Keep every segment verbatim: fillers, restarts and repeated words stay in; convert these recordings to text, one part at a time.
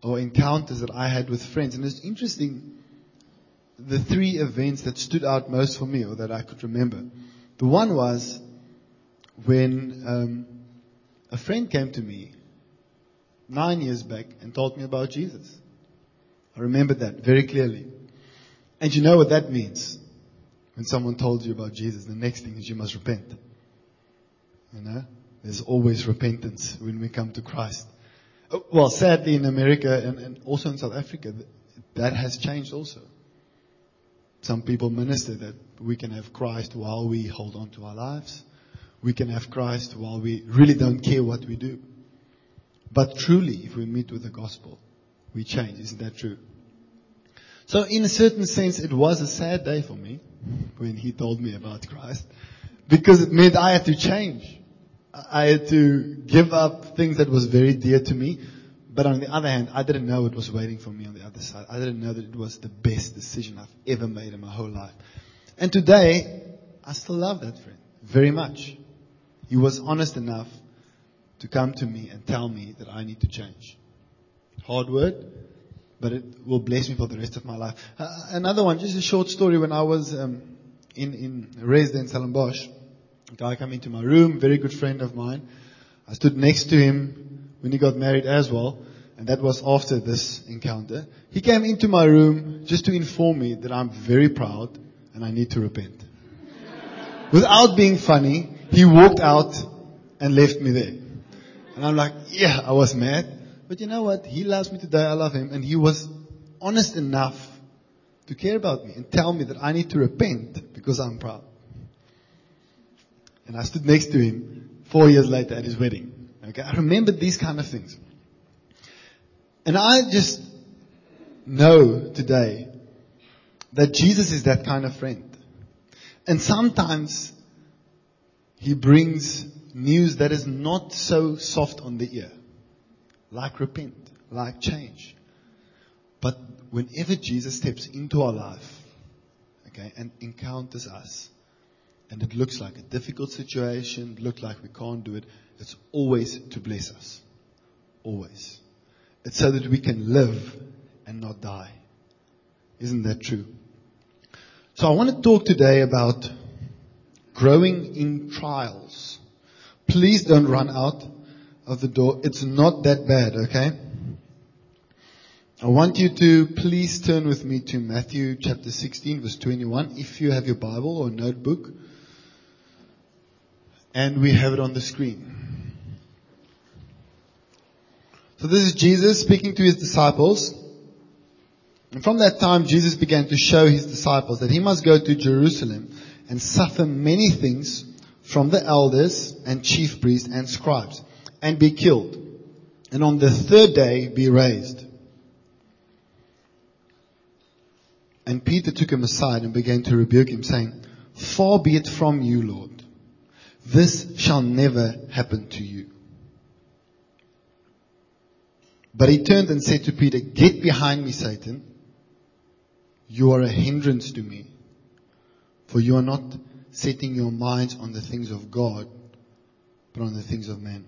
or encounters that I had with friends. And it's interesting, the three events that stood out most for me, or that I could remember. The one was when um, a friend came to me nine years back and told me about Jesus. I remember that very clearly. And you know what that means? When someone told you about Jesus, the next thing is you must repent. You know? There's always repentance when we come to Christ. Well, sadly in America and, and also in South Africa, that has changed also. Some people minister that we can have Christ while we hold on to our lives. We can have Christ while we really don't care what we do. But truly, if we meet with the gospel, we change. Isn't that true? So in a certain sense, it was a sad day for me when he told me about Christ, because it meant I had to change. I had to give up things that was very dear to me. But on the other hand, I didn't know it was waiting for me on the other side. I didn't know that it was the best decision I've ever made in my whole life. And today, I still love that friend very much. He was honest enough to come to me and tell me that I need to change. Hard word, but it will bless me for the rest of my life. Uh, another one, just a short story. When I was um, in, in residence, Stellenbosch, a guy came into my room, very good friend of mine. I stood next to him when he got married as well, and that was after this encounter. He came into my room just to inform me that I'm very proud and I need to repent. Without being funny, he walked out and left me there. And I'm like, yeah, I was mad. But you know what? He loves me today. I love him. And he was honest enough to care about me and tell me that I need to repent because I'm proud. And I stood next to him four years later at his wedding. Okay, I remember these kind of things. And I just know today that Jesus is that kind of friend. And sometimes he brings news that is not so soft on the ear. Like repent, like change. But whenever Jesus steps into our life, okay, and encounters us, and it looks like a difficult situation, it looks like we can't do it, it's always to bless us. Always. It's so that we can live and not die. Isn't that true? So I want to talk today about growing in trials. Please don't run out of the door. It's not that bad, okay? I want you to please turn with me to Matthew chapter sixteen, verse twenty-one, if you have your Bible or notebook. And we have it on the screen. So this is Jesus speaking to his disciples. And from that time, Jesus began to show his disciples that he must go to Jerusalem and suffer many things from the elders and chief priests and scribes, and be killed, and on the third day be raised. And Peter took him aside and began to rebuke him, saying, "Far be it from you, Lord. This shall never happen to you." But he turned and said to Peter, "Get behind me, Satan. You are a hindrance to me, for you are not setting your minds on the things of God, but on the things of man."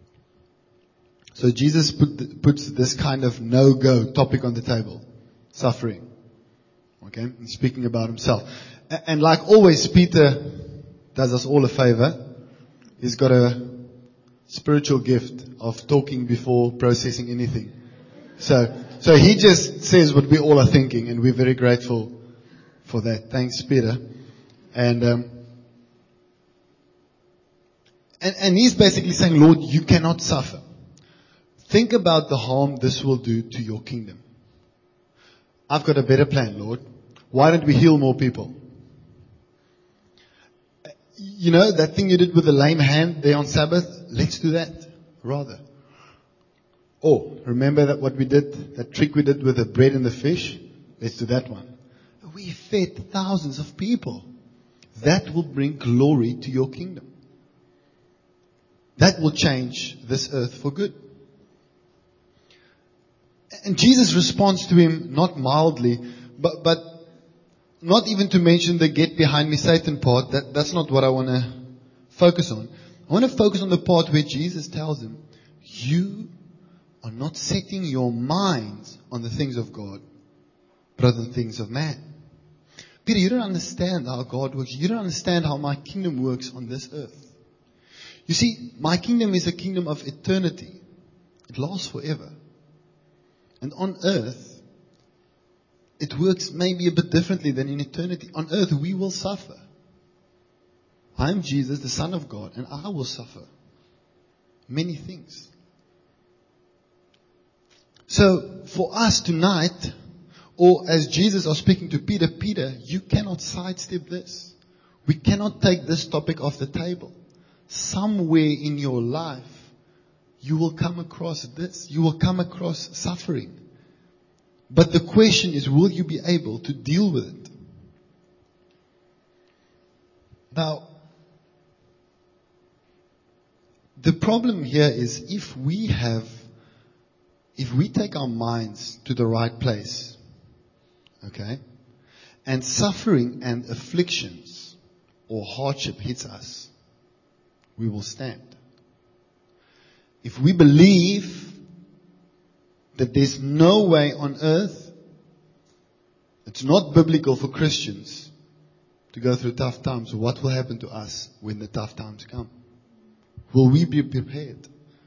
So Jesus put the, puts this kind of no-go topic on the table. Suffering. Okay? He's speaking about himself. And, and like always, Peter does us all a favor. He's got a spiritual gift of talking before processing anything. So, so he just says what we all are thinking, and we're very grateful for that. Thanks, Peter. And, um, and, and he's basically saying, Lord, you cannot suffer. Think about the harm this will do to your kingdom. I've got a better plan, Lord. Why don't we heal more people? You know, that thing you did with the lame hand there on Sabbath, let's do that rather. Or, remember that what we did, that trick we did with the bread and the fish? Let's do that one. We fed thousands of people. That will bring glory to your kingdom. That will change this earth for good. And Jesus responds to him not mildly, but, but not even to mention the get behind me Satan part. That, that's not what I want to focus on. I want to focus on the part where Jesus tells him, you are not setting your minds on the things of God, but on the things of man. Peter, you don't understand how God works. You don't understand how my kingdom works on this earth. You see, my kingdom is a kingdom of eternity. It lasts forever. And on earth, it works maybe a bit differently than in eternity. On earth, we will suffer. I am Jesus, the Son of God, and I will suffer many things. So, for us tonight, or as Jesus was speaking to Peter, Peter, you cannot sidestep this. We cannot take this topic off the table. Somewhere in your life, you will come across this. You will come across suffering. But the question is, will you be able to deal with it? Now, the problem here is if we have, if we take our minds to the right place, okay, and suffering and afflictions or hardship hits us, we will stand. If we believe that there's no way on earth, it's not biblical for Christians to go through tough times, what will happen to us when the tough times come? Will we be prepared?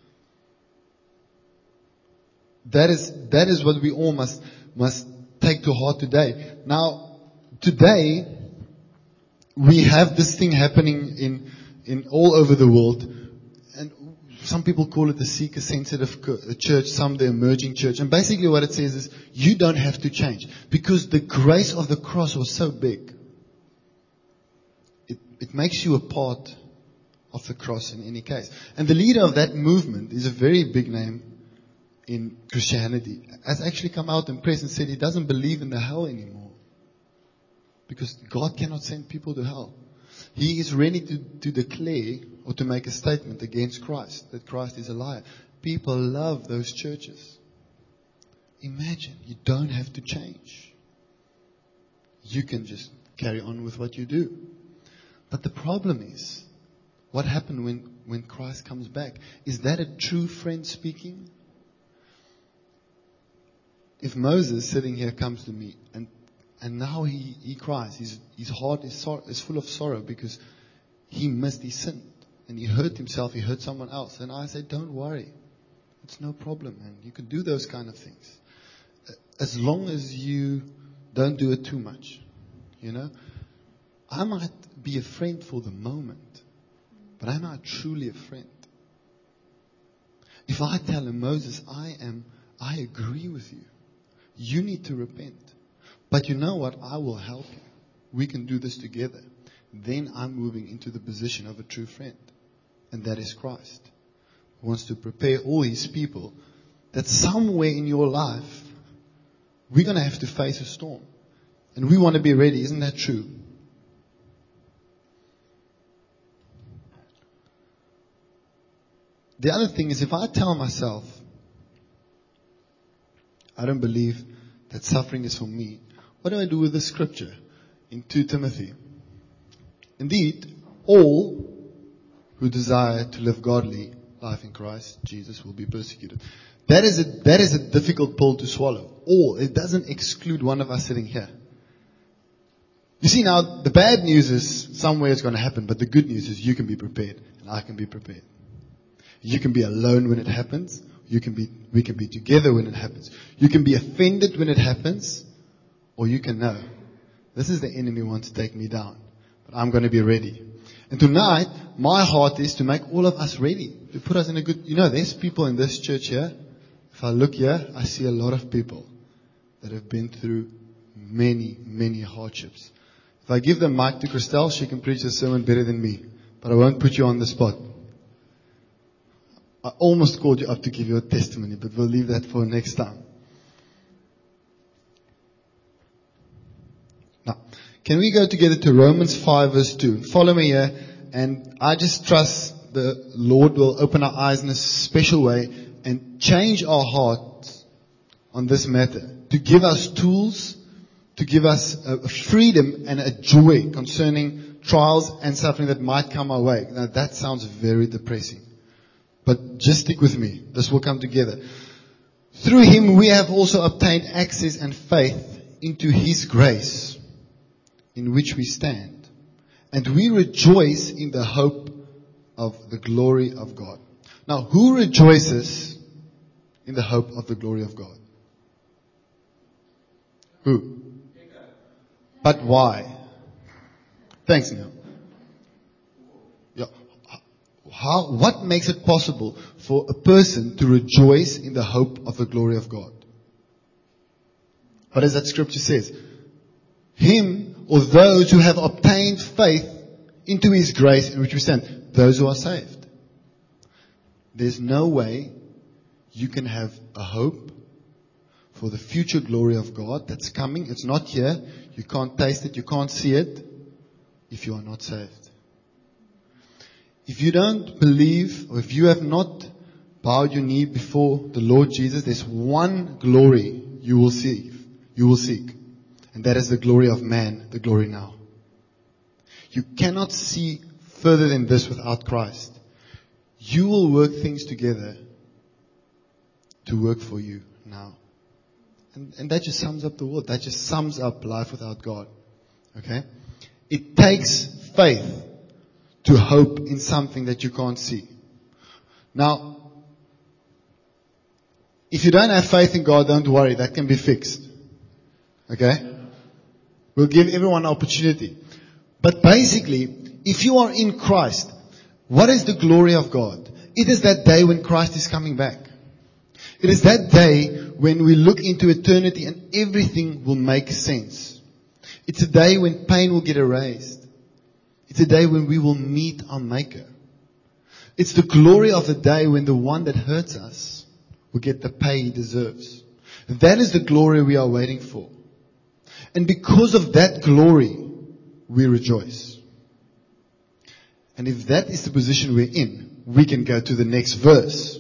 That is, that is what we all must, must take to heart today. Now, today, we have this thing happening in, in all over the world. And some people call it the seeker-sensitive church, some the emerging church. And basically what it says is, you don't have to change. Because the grace of the cross was so big. It, it makes you a part of the cross in any case. And the leader of that movement is a very big name in Christianity. Has actually come out and press and said he doesn't believe in the hell anymore. Because God cannot send people to hell. He is ready to, to declare or to make a statement against Christ, that Christ is a liar. People love those churches. Imagine, you don't have to change. You can just carry on with what you do. But the problem is, what happened when, when Christ comes back? Is that a true friend speaking? If Moses sitting here comes to me and and now he, he cries, his, his heart is, sor- is full of sorrow because he missed, he sinned. And he hurt himself, he hurt someone else. And I say, don't worry. It's no problem, man. You can do those kind of things. As long as you don't do it too much. You know? I might be a friend for the moment. But am I truly a friend? If I tell him, Moses, I am, I agree with you. You need to repent. But you know what? I will help you. We can do this together. Then I'm moving into the position of a true friend. And that is Christ. Who wants to prepare all his people that somewhere in your life, we're going to have to face a storm. And we want to be ready. Isn't that true? The other thing is, if I tell myself, I don't believe that suffering is for me, what do I do with the scripture in Second Timothy? Indeed, all who desire to live godly life in Christ Jesus will be persecuted. That is a, that is a difficult pill to swallow. All. It doesn't exclude one of us sitting here. You see, now, the bad news is somewhere it's going to happen, but the good news is you can be prepared, and I can be prepared. You can be alone when it happens. You can be, we can be together when it happens. You can be offended when it happens, or you can know, this is the enemy wants to take me down, but I'm going to be ready. And tonight, my heart is to make all of us ready, to put us in a good, you know, there's people in this church here. If I look here, I see a lot of people that have been through many, many hardships. If I give the mic to Christelle, she can preach the sermon better than me, but I won't put you on the spot. I almost called you up to give you a testimony, but we'll leave that for next time. Now, can we go together to Romans five verse two? Follow me here, and I just trust the Lord will open our eyes in a special way and change our hearts on this matter, to give us tools, to give us a freedom and a joy concerning trials and suffering that might come our way. Now, that sounds very depressing. But just stick with me. This will come together. Through him we have also obtained access and faith into his grace, in which we stand. And we rejoice in the hope of the glory of God. Now, who rejoices in the hope of the glory of God? Who? But why? Thanks, Neil. Yeah. How, what makes it possible for a person to rejoice in the hope of the glory of God? What is that scripture says? Him or those who have obtained faith into his grace in which we stand. Those who are saved. There's no way you can have a hope for the future glory of God that's coming. It's not here. You can't taste it. You can't see it if you are not saved. If you don't believe, or if you have not bowed your knee before the Lord Jesus, there's one glory you will see, you will seek. And that is the glory of man, the glory now. You cannot see further than this without Christ. You will work things together to work for you now. And, and that just sums up the world. That just sums up life without God. Okay? It takes faith to hope in something that you can't see. Now, if you don't have faith in God, don't worry. That can be fixed. Okay? We'll give everyone an opportunity. But basically, if you are in Christ, what is the glory of God? It is that day when Christ is coming back. It is that day when we look into eternity and everything will make sense. It's a day when pain will get erased. It's a day when we will meet our Maker. It's the glory of the day when the one that hurts us will get the pay he deserves. That is the glory we are waiting for. And because of that glory, we rejoice. And if that is the position we're in, we can go to the next verse.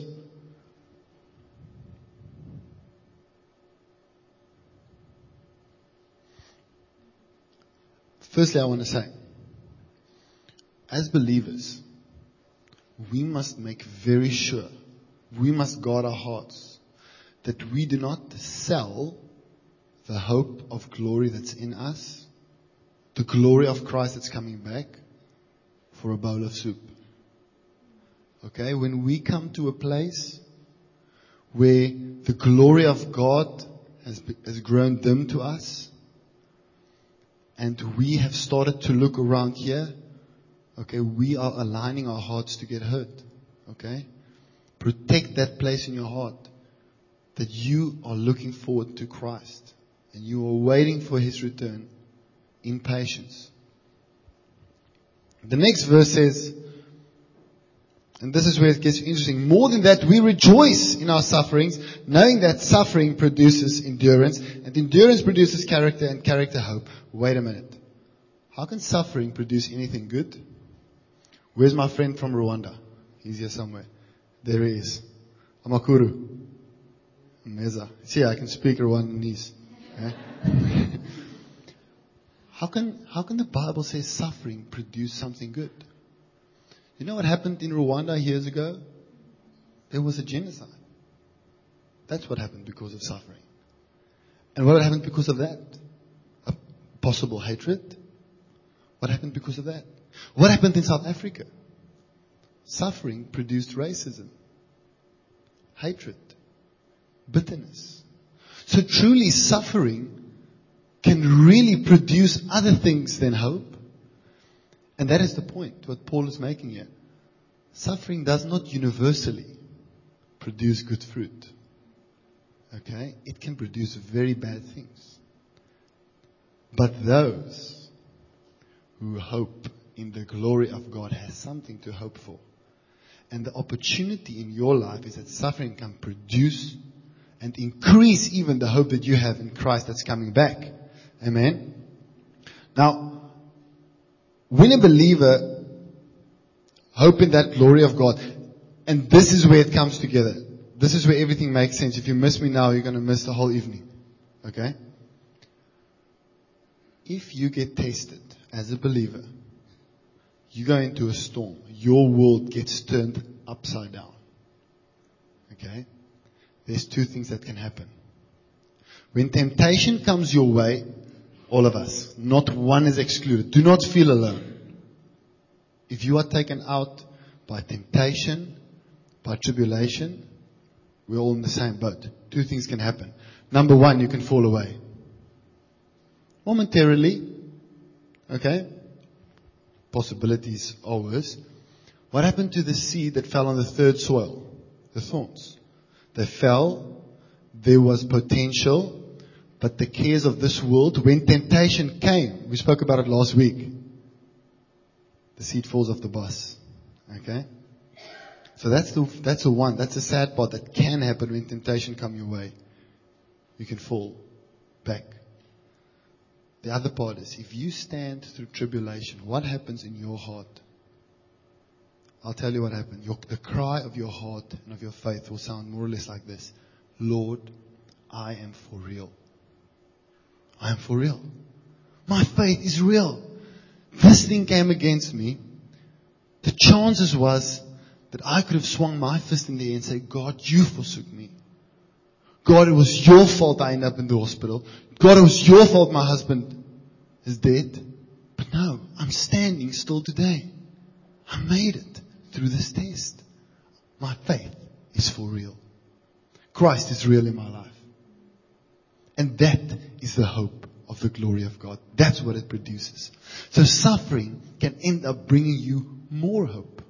Firstly, I want to say, as believers, we must make very sure, we must guard our hearts, that we do not sell the hope of glory that's in us, the glory of Christ that's coming back, for a bowl of soup. Okay? When we come to a place where the glory of God has, has grown dim to us, and we have started to look around here, okay, we are aligning our hearts to get hurt. Okay? Protect that place in your heart that you are looking forward to Christ and you are waiting for his return in patience. The next verse says, and this is where it gets interesting, more than that, we rejoice in our sufferings, knowing that suffering produces endurance, and endurance produces character, and character hope. Wait a minute. How can suffering produce anything good? Where's my friend from Rwanda? He's here somewhere. There he is. Amakuru. Meza. See, I can speak Rwandese. Okay? How can, how can the Bible say suffering produce something good? You know what happened in Rwanda years ago? There was a genocide. That's what happened because of suffering. And what happened because of that? A possible hatred. What happened because of that? What happened in South Africa? Suffering produced racism, hatred, bitterness. So truly suffering can really produce other things than hope. And that is the point, what Paul is making here. Suffering does not universally produce good fruit. Okay? It can produce very bad things. But those who hope in the glory of God has something to hope for. And the opportunity in your life is that suffering can produce and increase even the hope that you have in Christ that's coming back. Amen? Now, when a believer hope in that glory of God, and this is where it comes together. This is where everything makes sense. If you miss me now, you're going to miss the whole evening. Okay? If you get tested as a believer, you go into a storm. Your world gets turned upside down. Okay? there's two things that can happen. When temptation comes your way, all of us, not one is excluded. Do not feel alone. If you are taken out by temptation, by tribulation, we're all in the same boat. Two things can happen. Number one, you can fall away. Momentarily, okay? Possibilities are worse. What happened to the seed that fell on the third soil? The thorns. They fell. There was potential. But the cares of this world, when temptation came, we spoke about it last week, the seed falls off the bus. Okay? So that's the, that's the one. That's the sad part that can happen when temptation come your way. You can fall back. The other part is, if you stand through tribulation, what happens in your heart? I'll tell you what happened. Your, the cry of your heart and of your faith will sound more or less like this. Lord, I am for real. I am for real. My faith is real. This thing came against me. The chances was that I could have swung my fist in the air and said, God, you forsook me. God, it was your fault I ended up in the hospital. God, it was your fault my husband is dead. But no, I'm standing still today. I made it through this test. My faith is for real. Christ is real in my life. And that is the hope of the glory of God. That's what it produces. So suffering can end up bringing you more hope.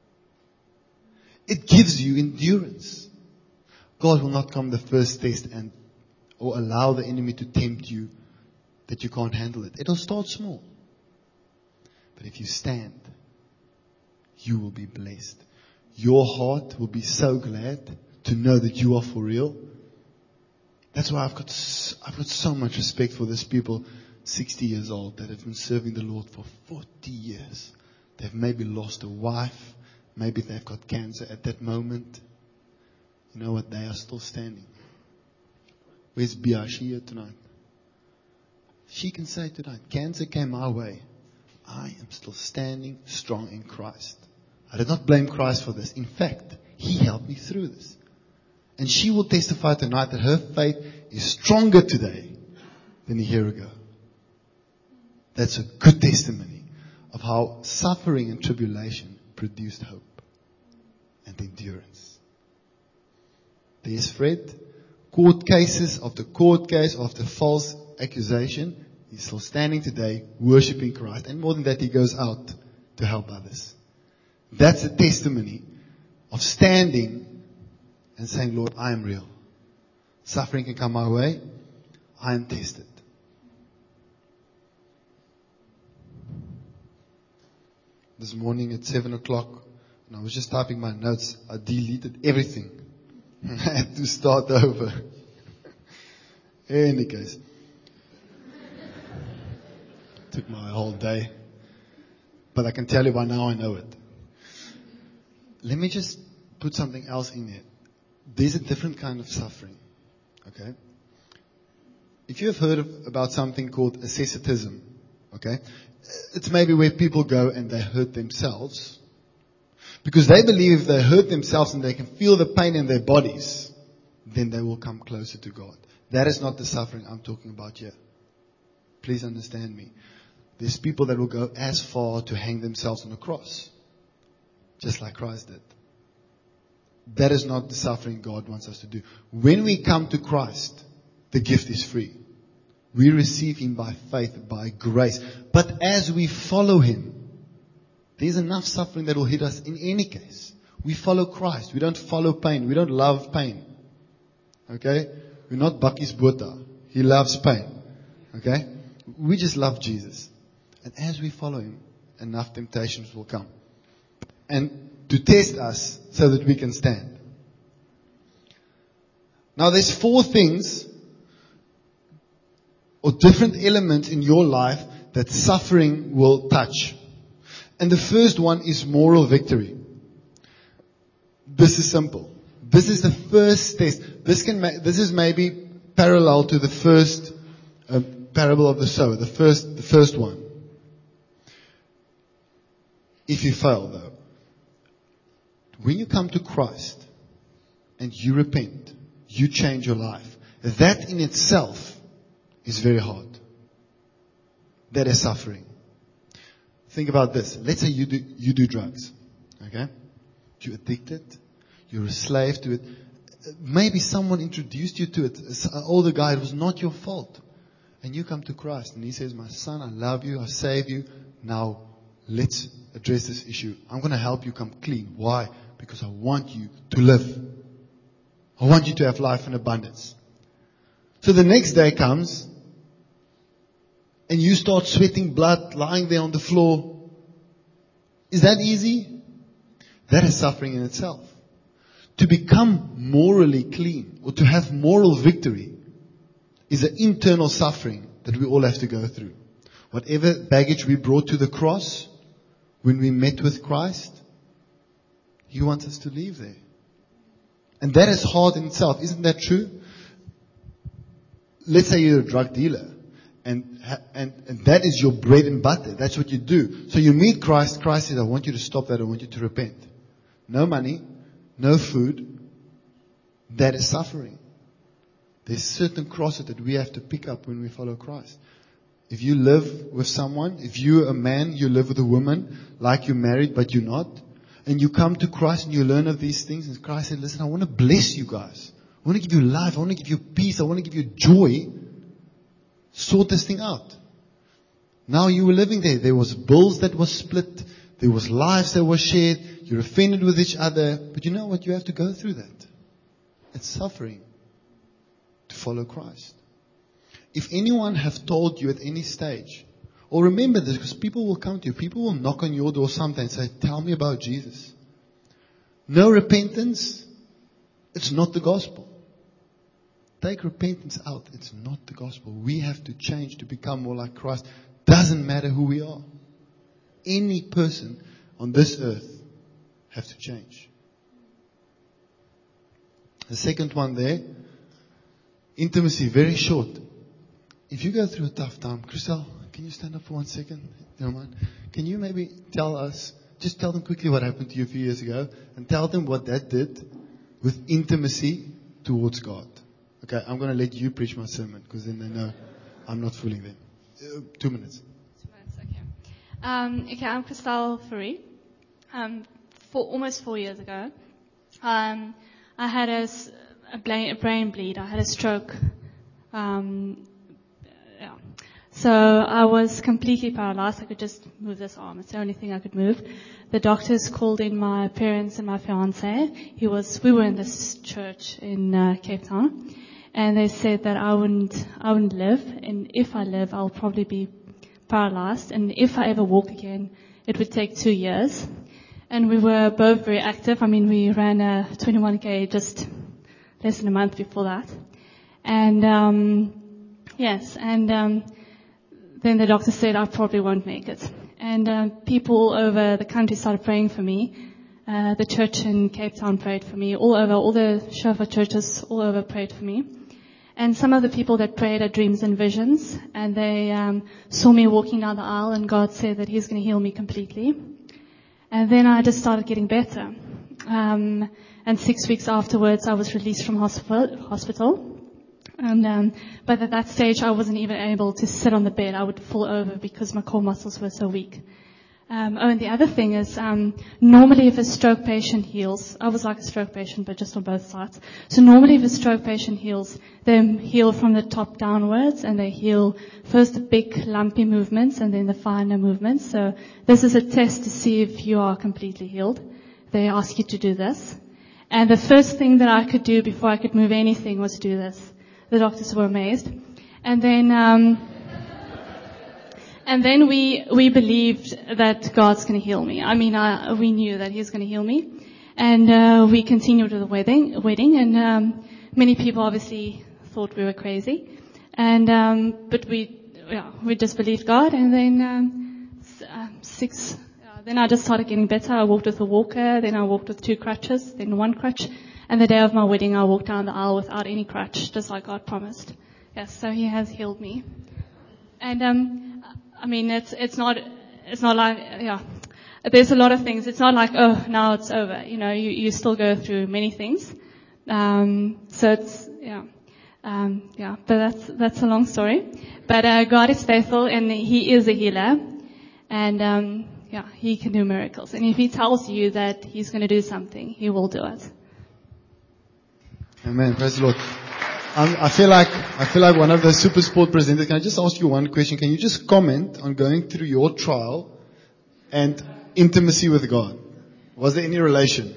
It gives you endurance. God will not come the first test and or allow the enemy to tempt you that you can't handle it. It'll start small. But if you stand, you will be blessed. Your heart will be so glad to know that you are for real. That's why I've got so, I've got so much respect for these people, sixty years old, that have been serving the Lord for forty years. They've maybe lost a wife. Maybe they've got cancer at that moment. You know what? They are still standing. Where's Bia? She here tonight? She can say tonight, cancer came my way. I am still standing strong in Christ. I did not blame Christ for this. In fact, He helped me through this. And she will testify tonight that her faith is stronger today than a year ago. That's a good testimony of how suffering and tribulation produced hope and endurance. There's Fred. Court cases after court case after false accusation. He's still standing today, worshiping Christ. And more than that, he goes out to help others. That's a testimony of standing and saying, Lord, I am real. Suffering can come my way. I am tested. This morning at seven o'clock, and I was just typing my notes, I deleted everything. I had to start over. In any case. Took my whole day. But I can tell you by now I know it. Let me just put something else in there. There's a different kind of suffering. Okay? If you have heard of, about something called asceticism, okay? It's maybe where people go and they hurt themselves. Because they believe if they hurt themselves and they can feel the pain in their bodies, then they will come closer to God. That is not the suffering I'm talking about here. Please understand me. There's people that will go as far to hang themselves on a cross. Just like Christ did. That is not the suffering God wants us to do. When we come to Christ, the gift is free. We receive Him by faith, by grace. But as we follow Him, there's enough suffering that will hit us in any case. We follow Christ. We don't follow pain. We don't love pain. Okay? We're not Bakkies Botha. He loves pain. Okay? We just love Jesus. And as we follow Him, enough temptations will come. And to test us so that we can stand. Now there's four things or different elements in your life that suffering will touch. And the first one is moral victory. This is simple. This is the first test. This can ma- this is maybe parallel to the first uh, parable of the sower, the first the first one. If you fail though, when you come to Christ and you repent, you change your life. That in itself is very hard. That is suffering. Think about this. Let's say you do, you do drugs. Okay? You're addicted. You're a slave to it. Maybe someone introduced you to it. An older guy. It was not your fault. And you come to Christ and He says, my son, I love you. I save you. Now, let's address this issue. I'm going to help you come clean. Why? Because I want you to live. I want you to have life in abundance. So the next day comes, and you start sweating blood, lying there on the floor. Is that easy? That is suffering in itself. To become morally clean, or to have moral victory, is an internal suffering that we all have to go through. Whatever baggage we brought to the cross, when we met with Christ, He wants us to leave there. And that is hard in itself. Isn't that true? Let's say you're a drug dealer. And, and, and that is your bread and butter. That's what you do. So you meet Christ. Christ says, I want you to stop that. I want you to repent. No money. No food. That is suffering. There's certain crosses that we have to pick up when we follow Christ. If you live with someone, if you're a man, you live with a woman, like you're married but you're not, and you come to Christ and you learn of these things, and Christ said, listen, I want to bless you guys. I want to give you life. I want to give you peace. I want to give you joy. Sort this thing out. Now you were living there. There was bills that were split. There was lives that were shared. You're offended with each other. But you know what? You have to go through that. It's suffering to follow Christ. If anyone have told you at any stage, or remember this, because people will come to you. People will knock on your door sometime and say, tell me about Jesus. No repentance. It's not the gospel. Take repentance out. It's not the gospel. We have to change to become more like Christ. Doesn't matter who we are. Any person on this earth have to change. The second one there, intimacy, very short. If you go through a tough time, Chriselle, can you stand up for one second? You don't mind? Can you maybe tell us, just tell them quickly what happened to you a few years ago, and tell them what that did with intimacy towards God. Okay, I'm going to let you preach my sermon, because then they know I'm not fooling them. Uh, two minutes. Two minutes, okay. Um, okay, I'm Chriselle Fourie. Um, for almost four years ago, um, I had a, a, brain, a brain bleed. I had a stroke. Um, yeah. So I was completely paralyzed. I could just move this arm. It's the only thing I could move. The doctors called in my parents and my fiance. He was. We were in this church in uh, Cape Town. And they said that I wouldn't, I wouldn't live, and if I live, I'll probably be paralyzed, and if I ever walk again, it would take two years. And we were both very active. I mean, we ran a twenty-one K just less than a month before that. And, um, yes, and, um, then the doctor said I probably won't make it. And, um, people all over the country started praying for me. Uh, the church in Cape Town prayed for me. All over, all the Shofar churches all over prayed for me. And some of the people that prayed had dreams and visions, and they um, saw me walking down the aisle, and God said that He's going to heal me completely. And then I just started getting better. Um, and six weeks afterwards, I was released from hospital. hospital. And um, but at that stage, I wasn't even able to sit on the bed. I would fall over because my core muscles were so weak. Um, oh, and the other thing is, um, normally if a stroke patient heals, I was like a stroke patient, but just on both sides. So normally if a stroke patient heals, they heal from the top downwards, and they heal first the big lumpy movements and then the finer movements. So this is a test to see if you are completely healed. They ask you to do this. And the first thing that I could do before I could move anything was do this. The doctors were amazed. And then, um, And then we, we believed that God's going to heal me. I mean, I, we knew that He's going to heal me. And, uh, we continued with the wedding, wedding, and, um, many people obviously thought we were crazy. And, um, but we, yeah, we just believed God. And then, um, uh, six, uh, then I just started getting better. I walked with a walker, then I walked with two crutches, then one crutch. And the day of my wedding, I walked down the aisle without any crutch, just like God promised. Yes, so He has healed me. And, um, I mean, it's, it's not, it's not like, yeah, there's a lot of things. It's not like, oh, now it's over. You know, you, you still go through many things. Um, so it's, yeah. Um, yeah, but that's, that's a long story. But, uh, God is faithful and He is a healer. And, um, yeah, He can do miracles. And if He tells you that He's going to do something, He will do it. Amen. Praise the Lord. Um, I feel like, I feel like one of the super sport presenters. Can I just ask you one question? Can you just comment on going through your trial and intimacy with God? Was there any relation?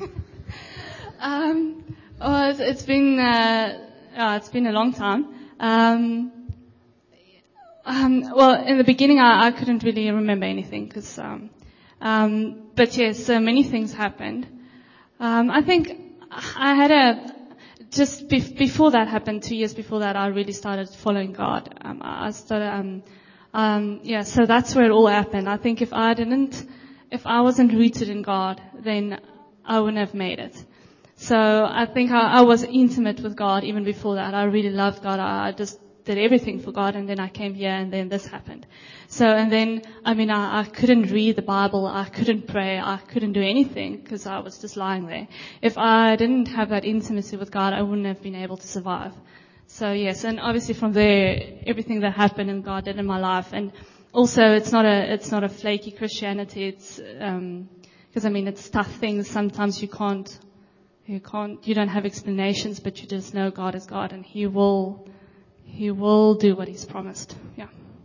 um, oh, it's, it's been, uh, oh, it's been a long time. Um, um, well, in the beginning, I, I couldn't really remember anything because, um, um, but yes, so many things happened. Um, I think I had a, just be- before that happened, two years before that, I really started following God. Um, I started, um, um, yeah, so that's where it all happened. I think if I didn't, if I wasn't rooted in God, then I wouldn't have made it. So I think I, I was intimate with God even before that. I really loved God. I, I just did everything for God, and then I came here, and then this happened. So, and then, I mean, I, I couldn't read the Bible, I couldn't pray, I couldn't do anything, because I was just lying there. If I didn't have that intimacy with God, I wouldn't have been able to survive. So yes, and obviously from there, everything that happened and God did in my life, and also it's not a, it's not a flaky Christianity, it's, um, because I mean, it's tough things, sometimes you can't, you can't, you don't have explanations, but you just know God is God, and He will, He will do what He's promised. Yeah.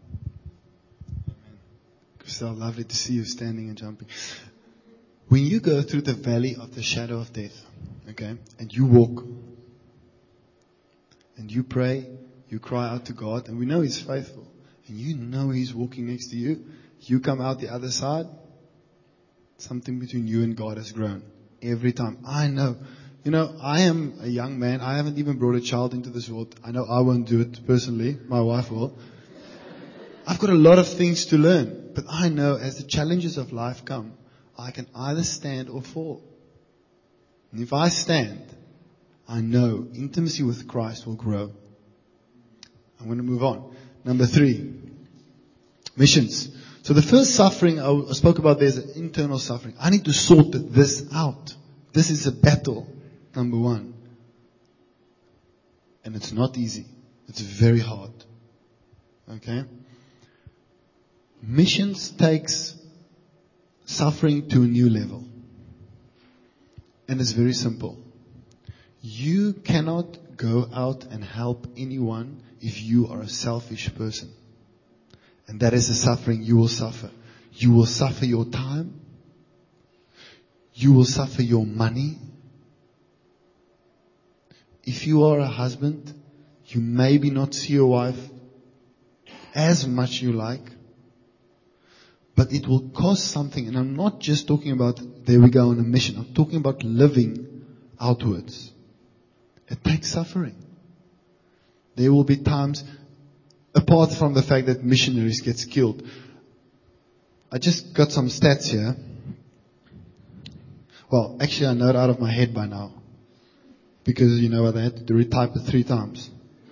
So lovely to see you standing and jumping. When you go through the valley of the shadow of death, okay, and you walk, and you pray, you cry out to God, and we know He's faithful, and you know He's walking next to you, you come out the other side, something between you and God has grown. Every time. I know. You know, I am a young man. I haven't even brought a child into this world. I know I won't do it personally. My wife will. I've got a lot of things to learn. But I know as the challenges of life come, I can either stand or fall. And if I stand, I know intimacy with Christ will grow. I'm going to move on. Number three, missions. So the first suffering I spoke about there is an internal suffering. I need to sort this out. This is a battle, number one. And it's not easy. It's very hard. Okay? Missions takes suffering to a new level. And it's very simple. You cannot go out and help anyone if you are a selfish person. And that is the suffering you will suffer. You will suffer your time. You will suffer your money. If you are a husband, you maybe not see your wife as much you like. But it will cost something. And I'm not just talking about, there we go on a mission. I'm talking about living outwards. It takes suffering. There will be times, apart from the fact that missionaries get killed. I just got some stats here. Well, actually I know it out of my head by now. Because you know what, I had to retype it three times.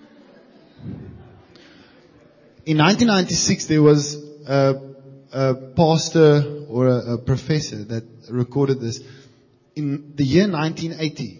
In nineteen ninety-six there was a, a pastor or a, a professor that recorded this. In the year nineteen eighty,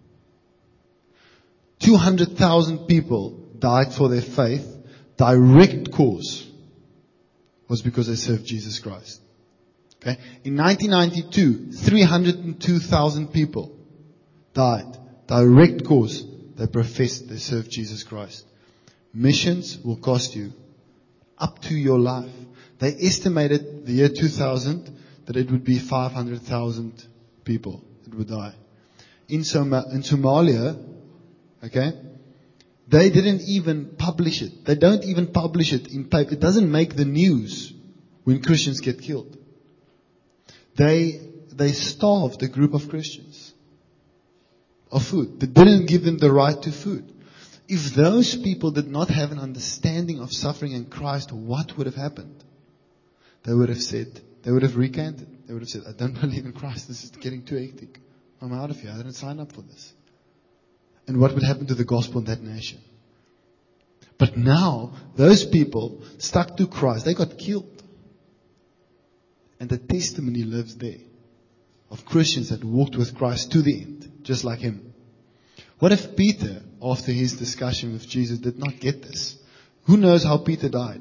two hundred thousand people died for their faith. Direct cause was because they served Jesus Christ. Okay. In nineteen ninety-two, three hundred two thousand people died. Direct cause, they professed they served Jesus Christ. Missions will cost you up to your life. They estimated the year two thousand that it would be five hundred thousand people that would die. In, Soma- in Somalia, okay, they didn't even publish it. They don't even publish it in paper. It doesn't make the news when Christians get killed. They, they starved a group of Christians of food. They didn't give them the right to food. If those people did not have an understanding of suffering in Christ, what would have happened? They would have said, they would have recanted. They would have said, I don't believe in Christ. This is getting too hectic. I'm out of here. I didn't sign up for this. And what would happen to the gospel in that nation? But now, those people stuck to Christ, they got killed. And the testimony lives there of Christians that walked with Christ to the end, just like him. What if Peter, after his discussion with Jesus, did not get this? Who knows how Peter died?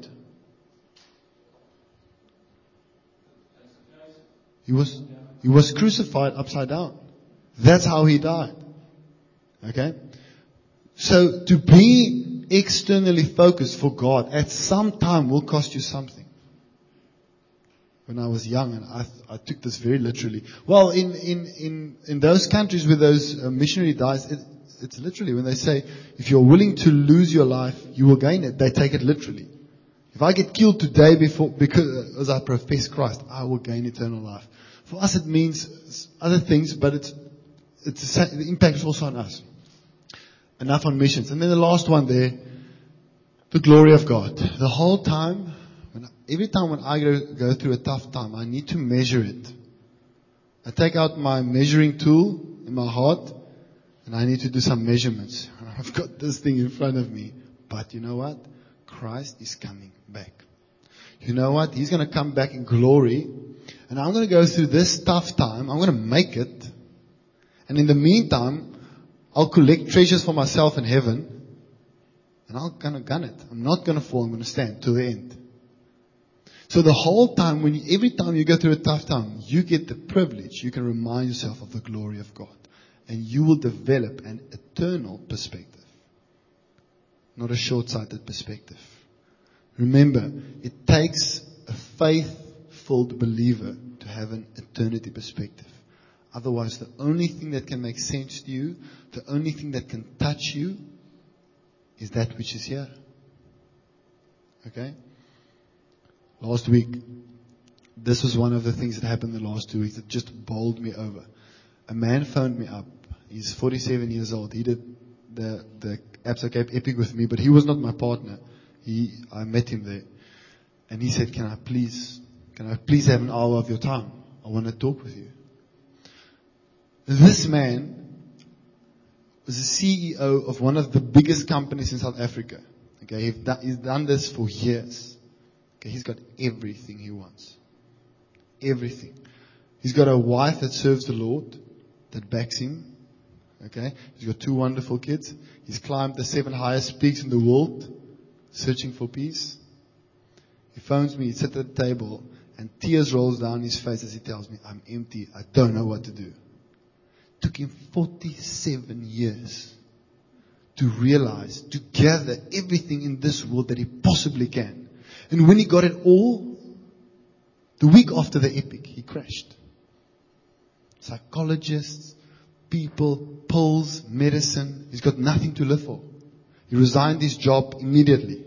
He was, he was crucified upside down. That's how he died. Okay? So to be externally focused for God at some time will cost you something. When I was young, and I, I took this very literally. Well, in, in, in, in those countries where those uh, missionary dies, it, it's literally when they say, if you're willing to lose your life, you will gain it. They take it literally. If I get killed today before, because as I profess Christ, I will gain eternal life. For us, it means other things, but it's, it's the, the impact is also on us. Enough on missions. And then the last one there, the glory of God. The whole time, when, every time when I go, go through a tough time, I need to measure it. I take out my measuring tool in my heart, and I need to do some measurements. I've got this thing in front of me. But you know what? Christ is coming back. You know what? He's going to come back in glory. And I'm going to go through this tough time. I'm going to make it. And in the meantime, I'll collect treasures for myself in heaven. And I'm going to gun it. I'm not going to fall. I'm going to stand to the end. So the whole time, when you, every time you go through a tough time, you get the privilege. You can remind yourself of the glory of God. And you will develop an eternal perspective. Not a short-sighted perspective. Remember, it takes a faith-filled believer to have an eternity perspective. Otherwise, the only thing that can make sense to you, the only thing that can touch you, is that which is here. Okay? Last week, this was one of the things that happened the last two weeks that just bowled me over. A man phoned me up. He's forty-seven years old. He did the, the Absa Cape Epic with me, but he was not my partner. He, I met him there. And he said, can I please, can I please have an hour of your time? I want to talk with you. This man was the C E O of one of the biggest companies in South Africa. Okay, he's done, he's done this for years. Okay, he's got everything he wants. Everything. He's got a wife that serves the Lord, that backs him. Okay, he's got two wonderful kids. He's climbed the seven highest peaks in the world, searching for peace. He phones me, he sits at the table, and tears rolls down his face as he tells me, I'm empty, I don't know what to do. It took him forty-seven years to realize, to gather everything in this world that he possibly can. And when he got it all, the week after the epic, he crashed. Psychologists, people, pills, medicine. He's got nothing to live for. He resigned his job immediately.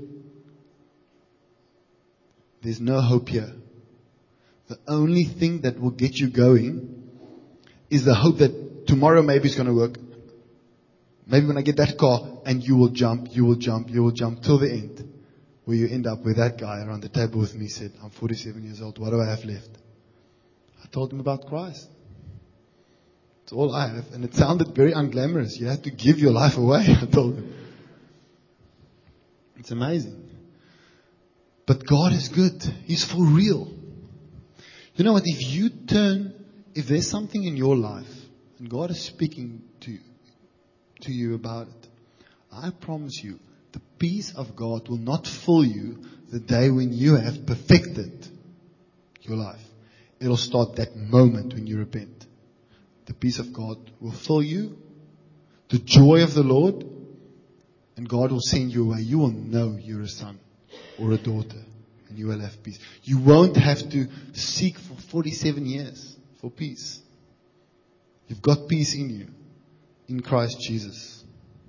There's no hope here. The only thing that will get you going is the hope that tomorrow maybe it's going to work. Maybe when I get that car, and you will jump, you will jump, you will jump till the end. Where you end up where that guy around the table with me said, I'm forty-seven years old, what do I have left? I told him about Christ. It's all I have. And it sounded very unglamorous. You have to give your life away, I told him. It's amazing. But God is good. He's for real. You know what? If you turn, if there's something in your life, and God is speaking to you, to you about it, I promise you, the peace of God will not fill you the day when you have perfected your life. It'll start that moment when you repent. The peace of God will fill you, the joy of the Lord, and God will send you away. You will know you're a son or a daughter, and you will have peace. You won't have to seek for forty-seven years for peace. You've got peace in you, in Christ Jesus.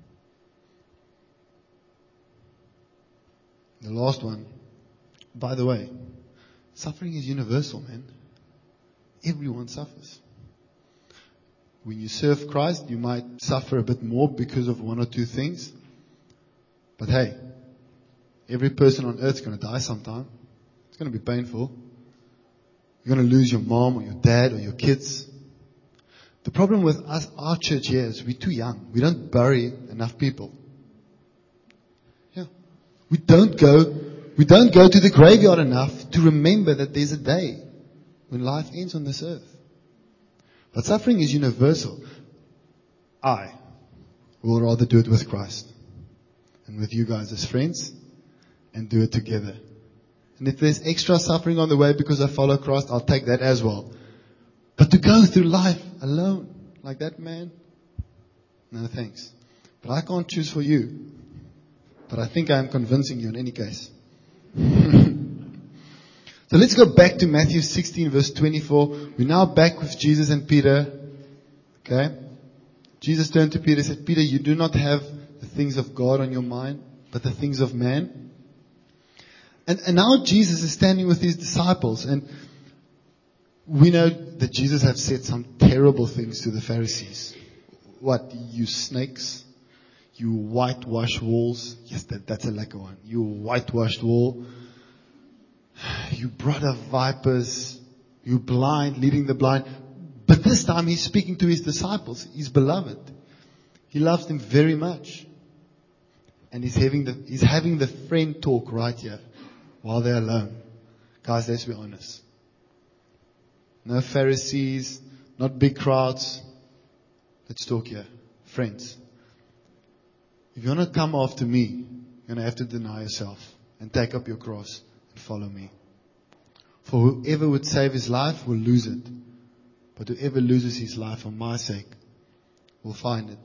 The last one, by the way, suffering is universal, man. Everyone suffers. When you serve Christ, you might suffer a bit more because of one or two things. But hey, every person on earth is going to die sometime. It's going to be painful. You're going to lose your mom or your dad or your kids. The problem with us, our church here, is we're too young. We don't bury enough people. Yeah. We don't go, we don't go to the graveyard enough to remember that there's a day when life ends on this earth. But suffering is universal. I, we'll rather do it with Christ and with you guys as friends and do it together. And if there's extra suffering on the way because I follow Christ, I'll take that as well. But to go through life alone, like that man, no thanks. But I can't choose for you. But I think I am convincing you in any case. So let's go back to Matthew sixteen verse twenty-four. We're now back with Jesus and Peter. Okay? Jesus turned to Peter and said, Peter, you do not have the things of God on your mind, but the things of man. And, and now Jesus is standing with his disciples. And we know that Jesus had said some terrible things to the Pharisees. What? You snakes? You whitewash walls? Yes, that, that's a lekker one. You whitewashed wall. You brother vipers. You blind, leading the blind. But this time he's speaking to his disciples, his beloved. He loves them very much. And he's having the, he's having the friend talk right here while they're alone. Guys, let's be honest. No Pharisees, not big crowds. Let's talk here. Friends. If you want to come after me, you're going to have to deny yourself and take up your cross and follow me. For whoever would save his life will lose it. But whoever loses his life for my sake will find it.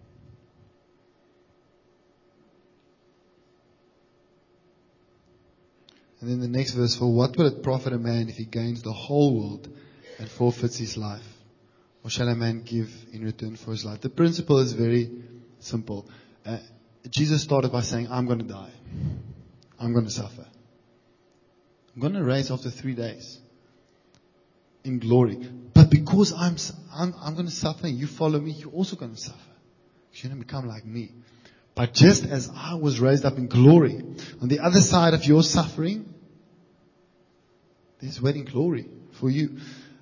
And then the next verse, for what will it profit a man if he gains the whole world and forfeits his life? Or shall a man give in return for his life? The principle is very simple. Uh, Jesus started by saying, I'm going to die. I'm going to suffer. I'm going to rise after three days in glory. But because I'm, I'm, I'm going to suffer and you follow me, you're also going to suffer. You're going to become like me. But just as I was raised up in glory, on the other side of your suffering, there's waiting glory for you.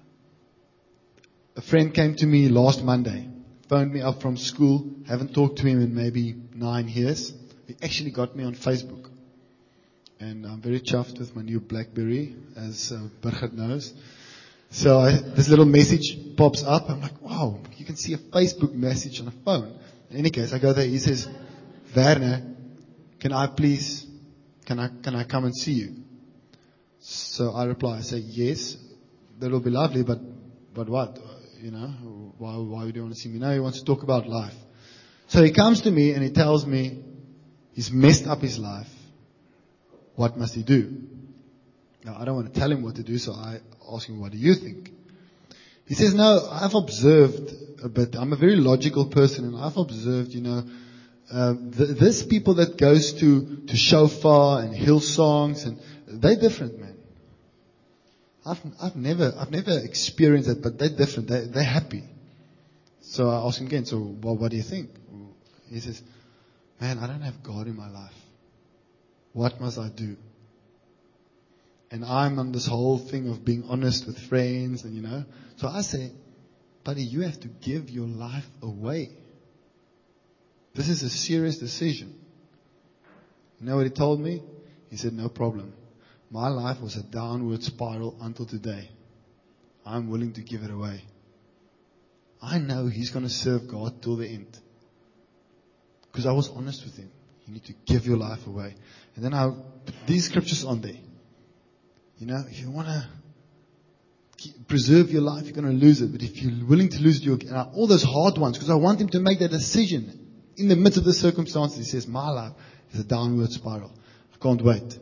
A friend came to me last Monday, phoned me up from school, haven't talked to him in maybe nine years. He actually got me on Facebook. And I'm very chuffed with my new BlackBerry, as uh, Burkhard knows. So I, this little message pops up. I'm like, wow, you can see a Facebook message on a phone. In any case, I go there. He says, Werner, can I please, can I, can I come and see you? So I reply, I say, yes, that'll be lovely, but, but what? You know, why, why would you want to see me? No, he wants to talk about life. So he comes to me and he tells me he's messed up his life. What must he do? Now, I don't want to tell him what to do, so I ask him, what do you think? He says, no, I've observed a bit. I'm a very logical person, and I've observed, you know, uh, th- this people that goes to, to shofar and hill songs, and they're different, man. I've, I've never, I've never experienced it, but they're different. They, they're happy. So I ask him again, so well, what do you think? He says, man, I don't have God in my life. What must I do? And I'm on this whole thing of being honest with friends, and you know. So I say, buddy, you have to give your life away. This is a serious decision. You know what he told me? He said, no problem. My life was a downward spiral until today. I'm willing to give it away. I know he's going to serve God till the end. Because I was honest with him. You need to give your life away. And then I put these scriptures on there. You know, if you want to preserve your life, you're going to lose it. But if you're willing to lose it, you'll get all those hard ones. Because I want him to make that decision. In the midst of the circumstances, he says, my life is a downward spiral. I can't wait.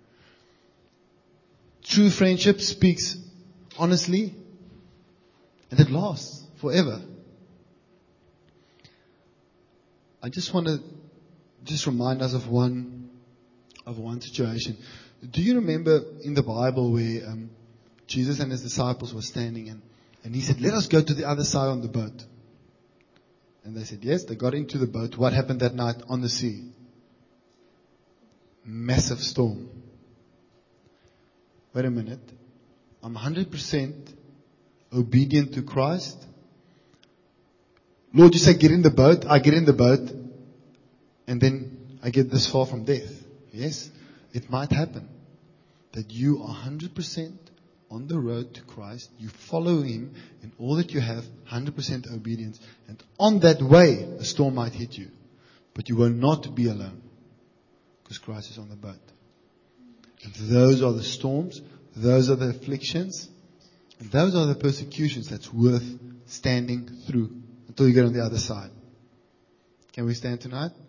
True friendship speaks honestly. And it lasts forever. I just want to just remind us of one of one situation. Do you remember in the Bible where um, Jesus and his disciples were standing and, and he said, let us go to the other side on the boat. And they said, yes, they got into the boat. What happened that night on the sea? Massive storm. Wait a minute. I'm one hundred percent obedient to Christ. Lord, you say get in the boat. I get in the boat. And then I get this far from death. Yes, it might happen that you are one hundred percent on the road to Christ. You follow Him in all that you have, one hundred percent obedience. And on that way, a storm might hit you. But you will not be alone, because Christ is on the boat. And those are the storms, those are the afflictions, and those are the persecutions that's worth standing through until you get on the other side. Can we stand tonight?